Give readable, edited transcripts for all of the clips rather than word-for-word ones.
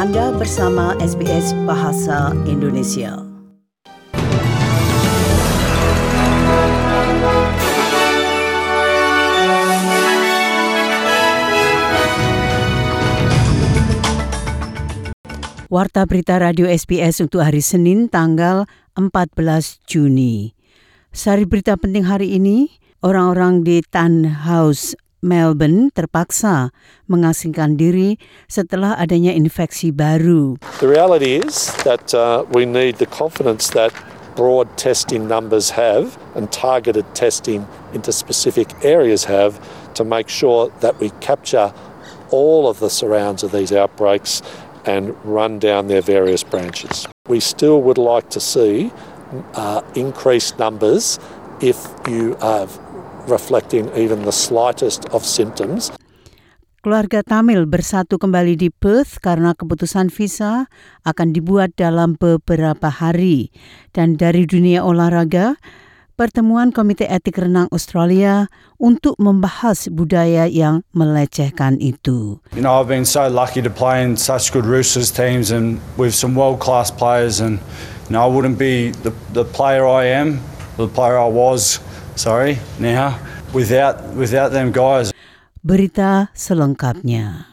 Anda bersama SBS Bahasa Indonesia. Warta berita Radio SBS untuk hari Senin tanggal 14 Juni. Sari berita penting hari ini, orang-orang di Tannhouse, Melbourne terpaksa mengasingkan diri setelah adanya infeksi baru. The reality is that we need the confidence that broad testing numbers have and targeted testing into specific areas have to make sure that we capture all of the surrounds of these outbreaks and run down their various branches. We still would like to see increased numbers if you are reflecting even the slightest of symptoms. Keluarga Tamil bersatu kembali di Perth karena keputusan visa akan dibuat dalam beberapa hari. Dan dari dunia olahraga, pertemuan Komite Etik Renang Australia untuk membahas budaya yang melecehkan itu. You know, I've been so lucky to play in such good Roosters teams and with some world-class players, and you know, I wouldn't be the player I am, the player I was, now without them guys. Berita selengkapnya.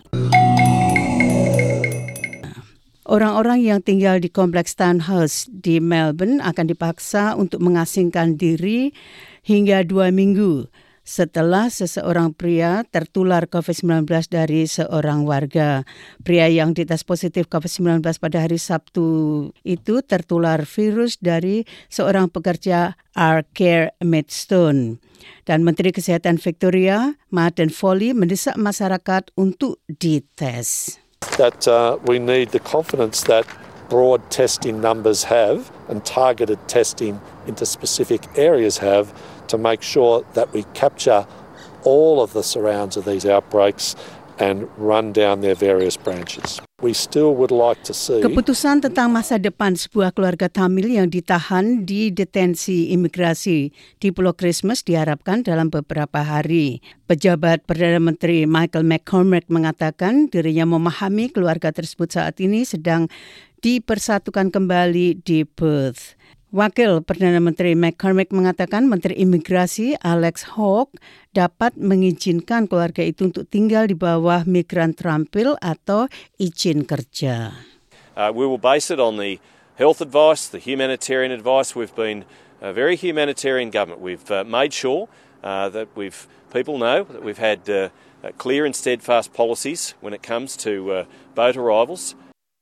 Orang-orang yang tinggal di kompleks Tannhouse di Melbourne akan dipaksa untuk mengasingkan diri hingga 2 minggu setelah seseorang pria tertular COVID-19 dari seorang warga. Pria yang dites positif COVID-19 pada hari Sabtu itu tertular virus dari seorang pekerja R-Care Maidstone. Dan Menteri Kesehatan Victoria, Martin Foley, mendesak masyarakat untuk dites. That we need the confidence that broad testing numbers have and targeted testing into specific areas have to make sure that we capture all of the surrounds of these outbreaks and run down their various branches. We still would like to see... Keputusan tentang masa depan sebuah keluarga Tamil yang ditahan di detensi imigrasi di Pulau Christmas diharapkan dalam beberapa hari. Pejabat Perdana Menteri Michael McCormack mengatakan dirinya memahami keluarga tersebut saat ini sedang dipersatukan kembali di Perth. Wakil Perdana Menteri McCormack mengatakan Menteri Imigrasi Alex Hawke dapat mengizinkan keluarga itu untuk tinggal di bawah migran terampil atau izin kerja. We will base it on the health advice, the humanitarian advice. We've been a very humanitarian government. We've made sure that people know that we've had clear and steadfast policies when it comes to boat arrivals.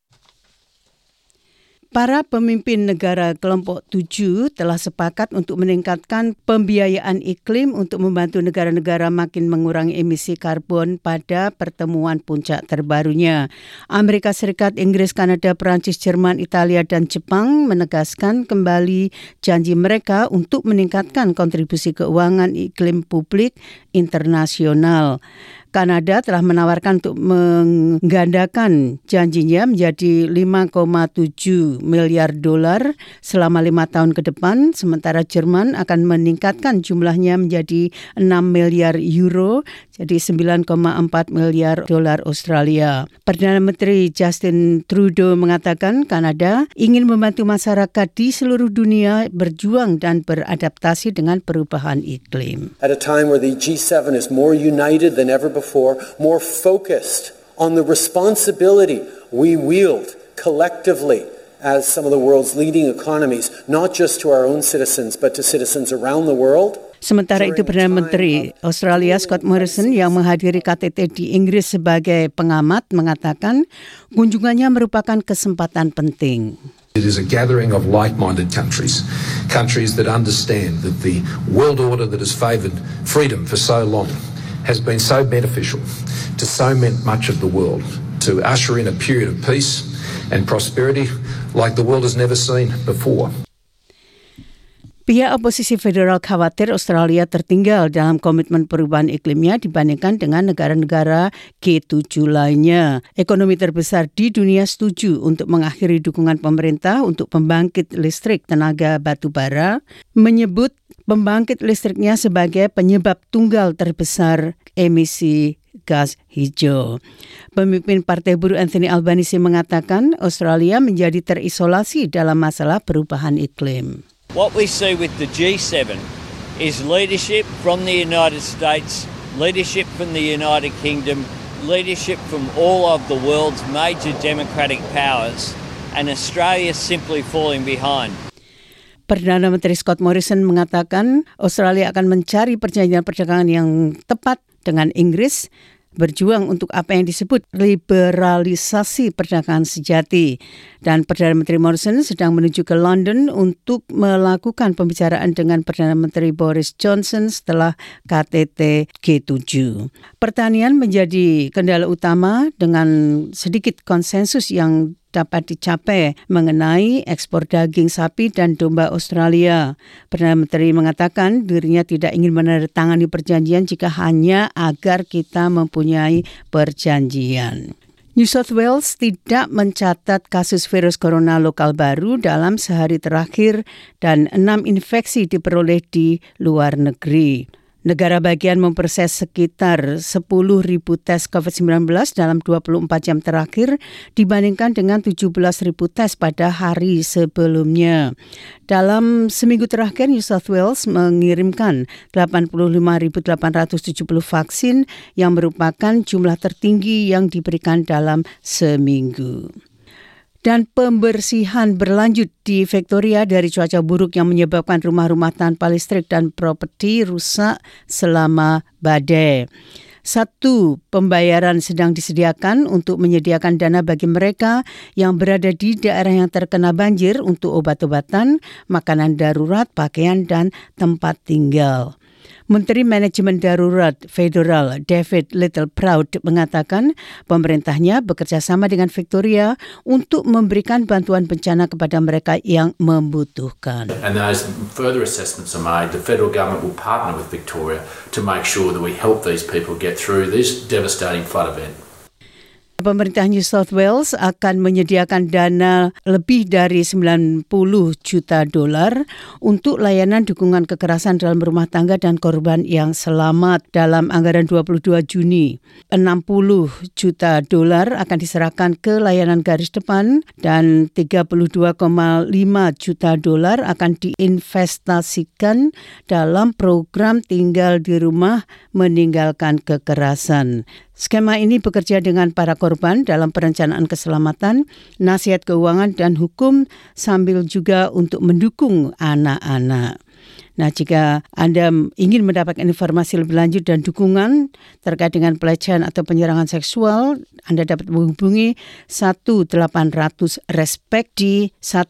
Para pemimpin negara kelompok 7 telah sepakat untuk meningkatkan pembiayaan iklim untuk membantu negara-negara makin mengurangi emisi karbon pada pertemuan puncak terbarunya. Amerika Serikat, Inggris, Kanada, Perancis, Jerman, Italia, dan Jepang menegaskan kembali janji mereka untuk meningkatkan kontribusi keuangan iklim publik internasional. Kanada telah menawarkan untuk menggandakan janjinya menjadi $5.7 miliar selama 5 tahun ke depan, sementara Jerman akan meningkatkan jumlahnya menjadi 6 miliar euro, jadi $9.4 miliar Australia. Perdana Menteri Justin Trudeau mengatakan Kanada ingin membantu masyarakat di seluruh dunia berjuang dan beradaptasi dengan perubahan iklim. At a time where the G7 is more united than ever before, more focused on the responsibility we wield collectively as some of the world's leading economies, not just to our own citizens, but to citizens around the world. Sementara itu, Perdana Menteri Australia Scott Morrison yang menghadiri KTT di Inggris sebagai pengamat mengatakan kunjungannya merupakan kesempatan penting. It is a gathering of like-minded countries that understand that the world order that has favoured freedom for so long has been so beneficial to so much of the world, to usher in a period of peace and prosperity like the world has never seen before. Pihak oposisi federal khawatir Australia tertinggal dalam komitmen perubahan iklimnya dibandingkan dengan negara-negara G7 lainnya. Ekonomi terbesar di dunia setuju untuk mengakhiri dukungan pemerintah untuk pembangkit listrik tenaga batu bara, menyebut pembangkit listriknya sebagai penyebab tunggal terbesar emisi gas hijau. Pemimpin Partai Buruh Anthony Albanese mengatakan Australia menjadi terisolasi dalam masalah perubahan iklim. What we see with the G7 is leadership from the United States, leadership from the United Kingdom, leadership from all of the world's major democratic powers, and Australia simply falling behind. Perdana Menteri Scott Morrison mengatakan Australia akan mencari perjanjian perdagangan yang tepat dengan Inggris, berjuang untuk apa yang disebut liberalisasi perdagangan sejati. Dan Perdana Menteri Morrison sedang menuju ke London untuk melakukan pembicaraan dengan Perdana Menteri Boris Johnson setelah KTT G7. Pertanian menjadi kendala utama dengan sedikit konsensus yang dapat dicapai mengenai ekspor daging sapi dan domba Australia. Perdana Menteri mengatakan dirinya tidak ingin menandatangani perjanjian jika hanya agar kita mempunyai perjanjian. New South Wales tidak mencatat kasus virus corona lokal baru dalam sehari terakhir dan 6 infeksi diperoleh di luar negeri. Negara bagian memproses sekitar 10.000 tes COVID-19 dalam 24 jam terakhir dibandingkan dengan 17.000 tes pada hari sebelumnya. Dalam seminggu terakhir, New South Wales mengirimkan 85.870 vaksin yang merupakan jumlah tertinggi yang diberikan dalam seminggu. Dan pembersihan berlanjut di Victoria dari cuaca buruk yang menyebabkan rumah-rumah tanpa listrik dan properti rusak selama badai. 1. Pembayaran sedang disediakan untuk menyediakan dana bagi mereka yang berada di daerah yang terkena banjir untuk obat-obatan, makanan darurat, pakaian, dan tempat tinggal. Menteri Manajemen Darurat Federal David Littleproud mengatakan pemerintahnya bekerja sama dengan Victoria untuk memberikan bantuan bencana kepada mereka yang membutuhkan. And as further assessments are made, the federal government will partner with Victoria to make sure that we help these people get through this devastating flood event. Pemerintah New South Wales akan menyediakan dana lebih dari $90 juta untuk layanan dukungan kekerasan dalam rumah tangga dan korban yang selamat dalam anggaran 22 Juni. $60 juta akan diserahkan ke layanan garis depan dan $32,5 juta akan diinvestasikan dalam program tinggal di rumah meninggalkan kekerasan. Skema ini bekerja dengan para korban dalam perencanaan keselamatan, nasihat keuangan dan hukum sambil juga untuk mendukung anak-anak. Nah, jika Anda ingin mendapatkan informasi lebih lanjut dan dukungan terkait dengan pelecehan atau penyerangan seksual, Anda dapat menghubungi 1-800-RESPECT di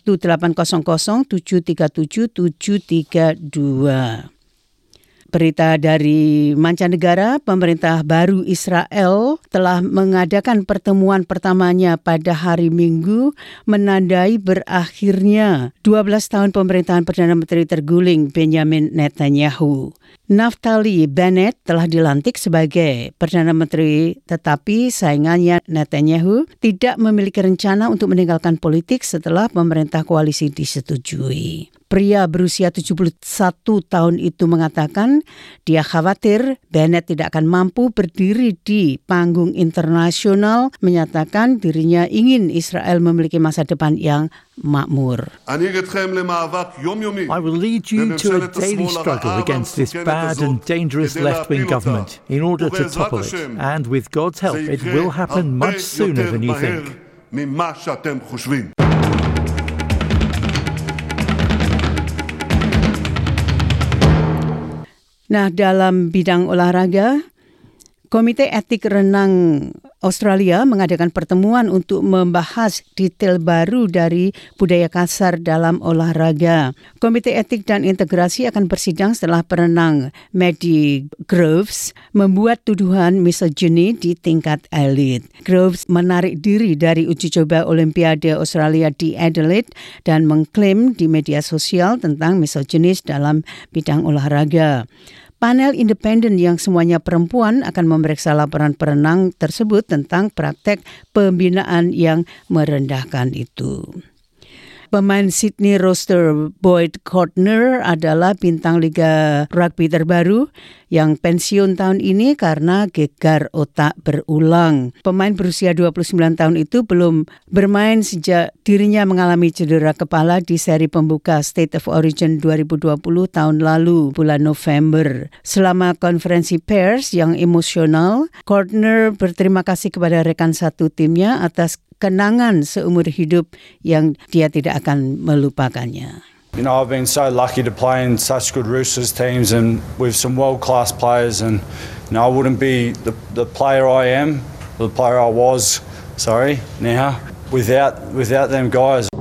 1-800-737-732. Berita dari mancanegara, pemerintah baru Israel telah mengadakan pertemuan pertamanya pada hari Minggu menandai berakhirnya 12 tahun pemerintahan Perdana Menteri terguling Benjamin Netanyahu. Naftali Bennett telah dilantik sebagai Perdana Menteri, tetapi saingannya Netanyahu tidak memiliki rencana untuk meninggalkan politik setelah pemerintah koalisi disetujui. Pria berusia 71 tahun itu mengatakan dia khawatir Bennett tidak akan mampu berdiri di panggung internasional, menyatakan dirinya ingin Israel memiliki masa depan yang makmur. I will lead you to a daily struggle against this bad and dangerous left-wing government in order to topple it. And with God's help, it will happen much sooner than you think. Nah, dalam bidang olahraga, Komite Etik Renang Australia mengadakan pertemuan untuk membahas detail baru dari budaya kasar dalam olahraga. Komite Etik dan Integrasi akan bersidang setelah perenang Maddie Groves membuat tuduhan misogyni di tingkat elit. Groves menarik diri dari uji coba Olimpiade Australia di Adelaide dan mengklaim di media sosial tentang misoginis dalam bidang olahraga. Panel independen yang semuanya perempuan akan memeriksa laporan perenang tersebut tentang praktek pembinaan yang merendahkan itu. Pemain Sydney roster Boyd Cordner adalah bintang Liga Rugby terbaru yang pensiun tahun ini karena gegar otak berulang. Pemain berusia 29 tahun itu belum bermain sejak dirinya mengalami cedera kepala di seri pembuka State of Origin 2020 tahun lalu, bulan November. Selama konferensi pers yang emosional, Cordner berterima kasih kepada rekan satu timnya atas kenangan seumur hidup yang dia tidak akan melupakannya. You know, I've been so lucky to play in such good Roosters teams and with some world-class players, and I wouldn't be the player I am, the player I was, now without them guys.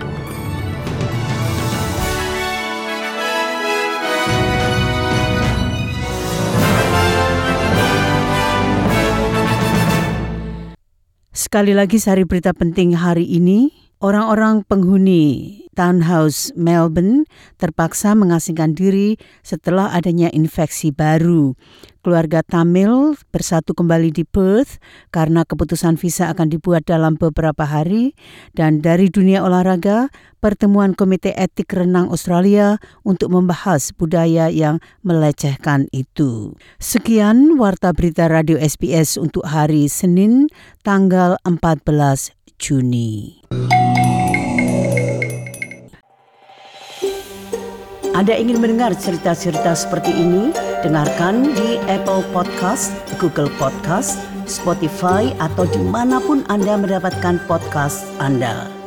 Sekali lagi sari berita penting hari ini, orang-orang penghuni Townhouse Melbourne terpaksa mengasingkan diri setelah adanya infeksi baru. Keluarga Tamil bersatu kembali di Perth karena keputusan visa akan dibuat dalam beberapa hari. Dan dari dunia olahraga, pertemuan Komite Etik Renang Australia untuk membahas budaya yang melecehkan itu. Sekian Warta Berita Radio SBS untuk hari Senin, tanggal 14 Juni. Anda ingin mendengar cerita-cerita seperti ini? Dengarkan di Apple Podcast, Google Podcast, Spotify, atau dimanapun Anda mendapatkan podcast Anda.